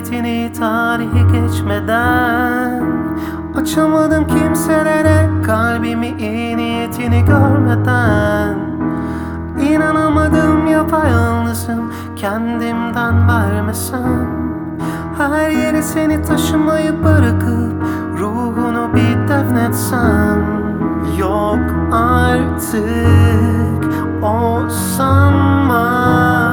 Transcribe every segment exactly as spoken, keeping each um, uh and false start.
niyetini tarihi geçmeden açamadım kimselere kalbimi iyi niyetini görmeden. İnanamadım yapayalnızım kendimden vermesem. Her yere seni taşımayı bırakıp ruhunu bir defnetsem. Yok artık o sanma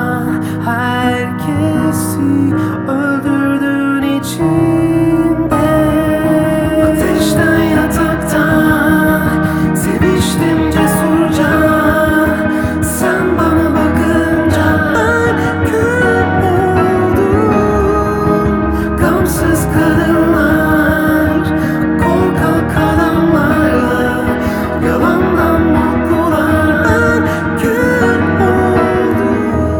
herkesi öldürdüğün içinde. Ateşten yatakta seviştim cesurca. Sen bana bakınca ben kül oldum. Gamsız kadınlar, korkak adamlarla yalandan mutlular, ben kül oldum.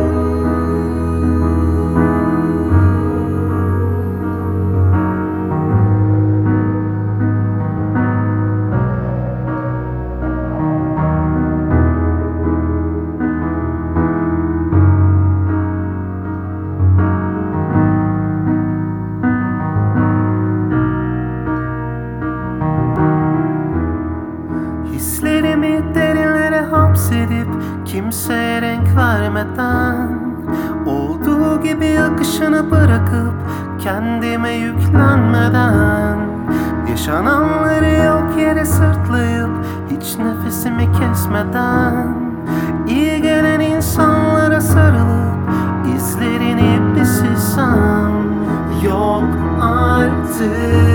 Hislerimi derinlere hapsedip kimseye renk vermeden, olduğu gibi akışını bırakıp kendime yüklenmeden, yaşananları yok yere sırtlayıp hiç nefesimi kesmeden, iyi gelen insanlara sarılıp izlerini bir silsem. Yok artık